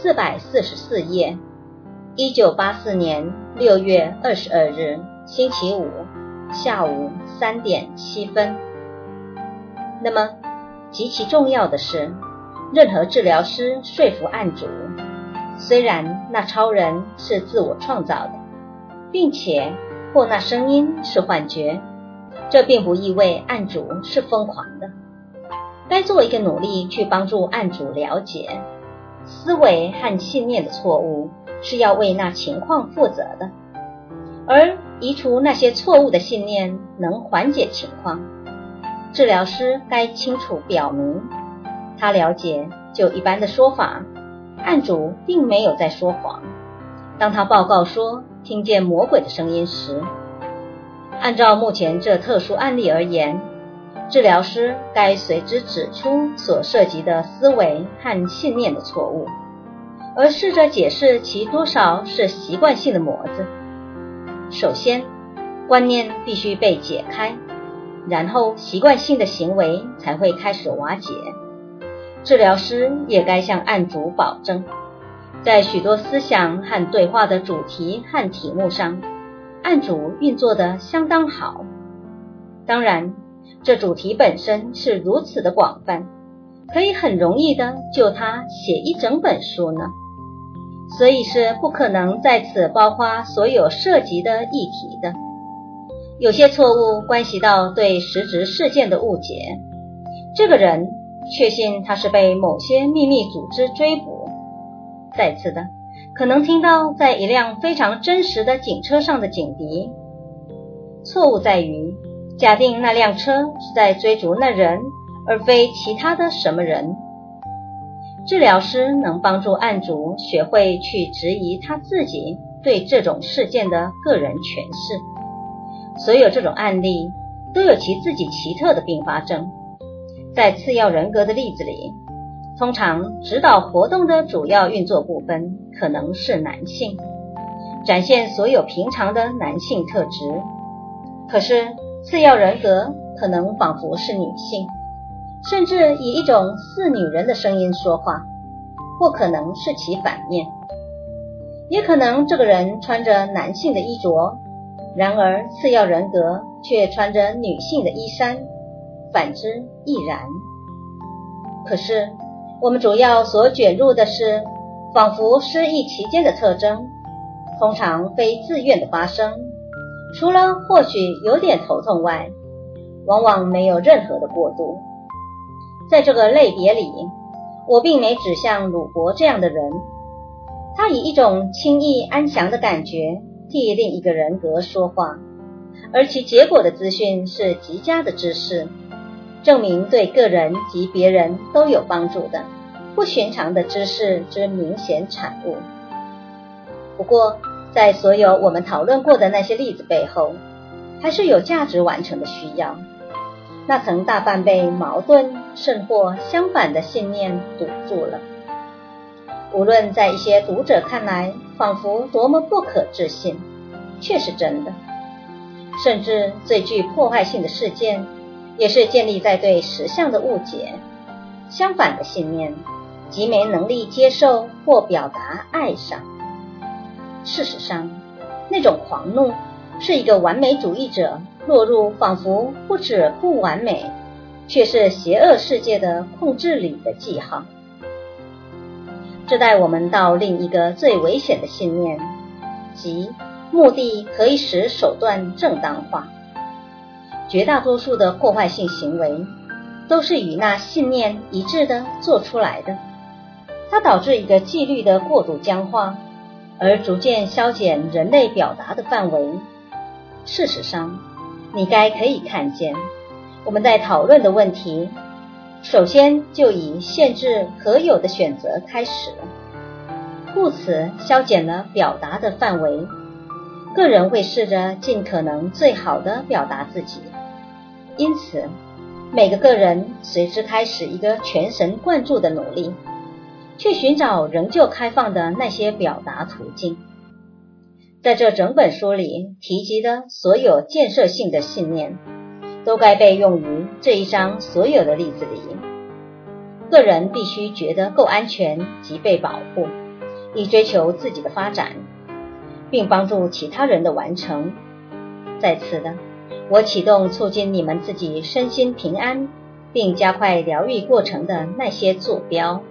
444页，1984年6月22日星期五下午3点7分。那么极其重要的是，任何治疗师说服案主，虽然那超人是自我创造的，并且或那声音是幻觉，这并不意味案主是疯狂的。该做一个努力去帮助案主了解，思维和信念的错误是要为那情况负责的，而移除那些错误的信念能缓解情况。治疗师该清楚表明，他了解就一般的说法，案主并没有在说谎。当他报告说听见魔鬼的声音时，按照目前这特殊案例而言，治疗师该随之指出所涉及的思维和信念的错误，而试着解释其多少是习惯性的模子。首先，观念必须被解开，然后习惯性的行为才会开始瓦解。治疗师也该向案主保证，在许多思想和对话的主题和题目上，案主运作得相当好。当然，这主题本身是如此的广泛，可以很容易的就它写一整本书呢，所以是不可能在此包括所有涉及的议题的。有些错误关系到对实质事件的误解，这个人确信他是被某些秘密组织追捕。再次的，可能听到在一辆非常真实的警车上的警笛。错误在于假定那辆车是在追逐那人，而非其他的什么人。治疗师能帮助案主学会去质疑他自己对这种事件的个人诠释。所有这种案例都有其自己奇特的并发症。在次要人格的例子里，通常指导活动的主要运作部分可能是男性，展现所有平常的男性特质。可是次要人格可能仿佛是女性，甚至以一种似女人的声音说话，或可能是其反面。也可能这个人穿着男性的衣着，然而次要人格却穿着女性的衣衫，反之亦然。可是我们主要所卷入的是仿佛失忆期间的特征，通常非自愿的发生，除了或许有点头痛外，往往没有任何的过渡。在这个类别里，我并没指向鲁伯这样的人，他以一种轻易安详的感觉替另一个人格说话，而其结果的资讯是极佳的知识，证明对个人及别人都有帮助的不寻常的知识之明显产物。不过在所有我们讨论过的那些例子背后，还是有价值完成的需要，那曾大半被矛盾甚或相反的信念堵住了。无论在一些读者看来仿佛多么不可置信，却是真的。甚至最具破坏性的事件也是建立在对实相的误解、相反的信念及没能力接受或表达爱上。事实上，那种狂怒是一个完美主义者落入仿佛不止不完美，却是邪恶世界的控制里的记号。这带我们到另一个最危险的信念，即目的可以使手段正当化。绝大多数的破坏性行为都是与那信念一致的做出来的，它导致一个纪律的过度僵化，而逐渐消减人类表达的范围。事实上，你该可以看见，我们在讨论的问题首先就以限制可有的选择开始，故此消减了表达的范围。个人会试着尽可能最好的表达自己，因此每个个人随之开始一个全神贯注的努力，去寻找仍旧开放的那些表达途径。在这整本书里提及的所有建设性的信念，都该被用于这一章所有的例子里。个人必须觉得够安全及被保护， 以追求自己的发展，并帮助其他人的完成。在此的，我启动促进你们自己身心平安，并加快疗愈过程的那些坐标。